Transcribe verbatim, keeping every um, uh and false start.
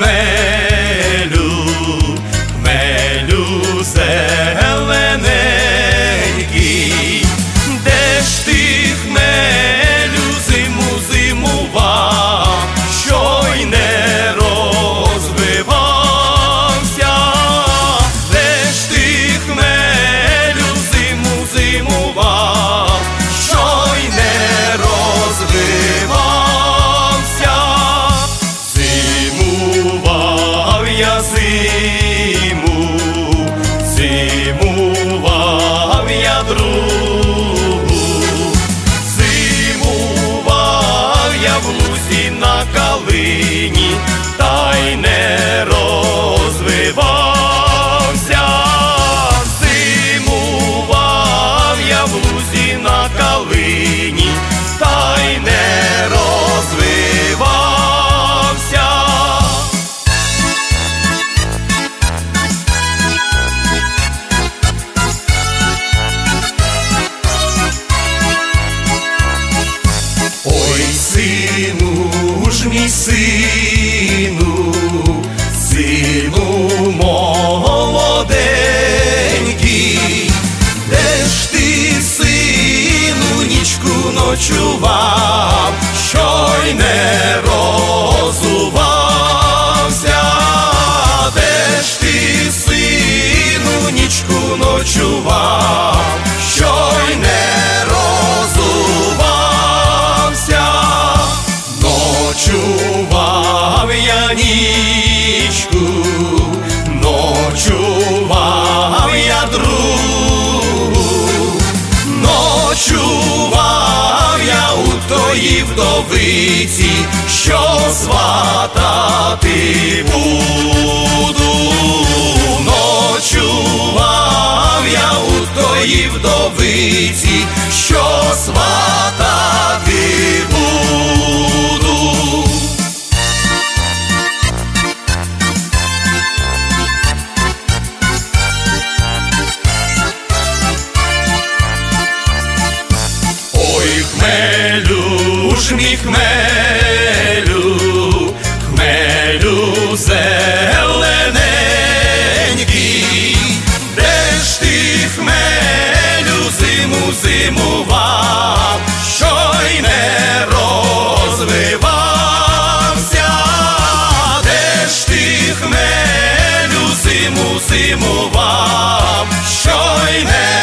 хмелю, хмелю зелененький, де ж ти, хмелю, зиму зимував, що й не розвивався? Де ж ти, хмелю, зиму зимував, що й не розвивався? Зимував я зиму, зимував я другу, зимував я в лузі на калині, та й не розвивався. Зимував я в лузі на калині, та й не розвивався. Ой, сину ж мій, сину, сину молоденький, де ж ти, сину, нічку ночував, що й не розувався? Де ж ти, сину, нічку ночував, що й не розувався? Ночував я нічку, ночував я другу, ночував я у тої вдовиці, що сватати буду. Ночував я у тої вдовиці, що сватати буду. Ой, хмелю ж мій, хмелю, хмелю зелененький, де ж ти, хмелю, зиму зимував, що й не розвивався? Де ж ти, хмелю, зиму зимував, що й не